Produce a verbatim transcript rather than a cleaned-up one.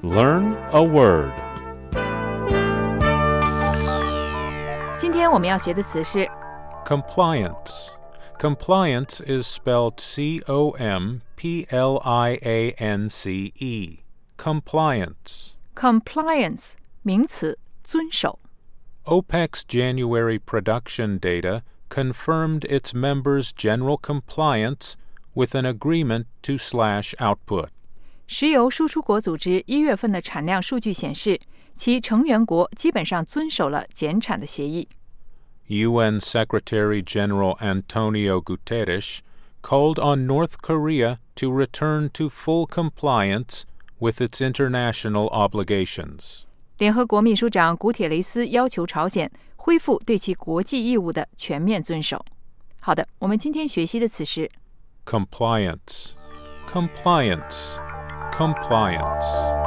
Learn a word. 今天我们要学的词是 Compliance. Compliance is spelled C O M P L I A N C E. Compliance. compliance 名词，遵守。 OPEC's January production data confirmed its members' general compliance with an agreement to slash output. 石油输出国组织一月份的产量数据显示，其成员国基本上遵守了减产的协议。 U N Secretary-General Antonio Guterres called on North Korea to return to full compliance with its international obligations. 联合国秘书长古铁雷斯要求朝鲜恢复对其国际义务的全面遵守。好的，我们今天学习的词是 Compliance. Compliance. Compliance.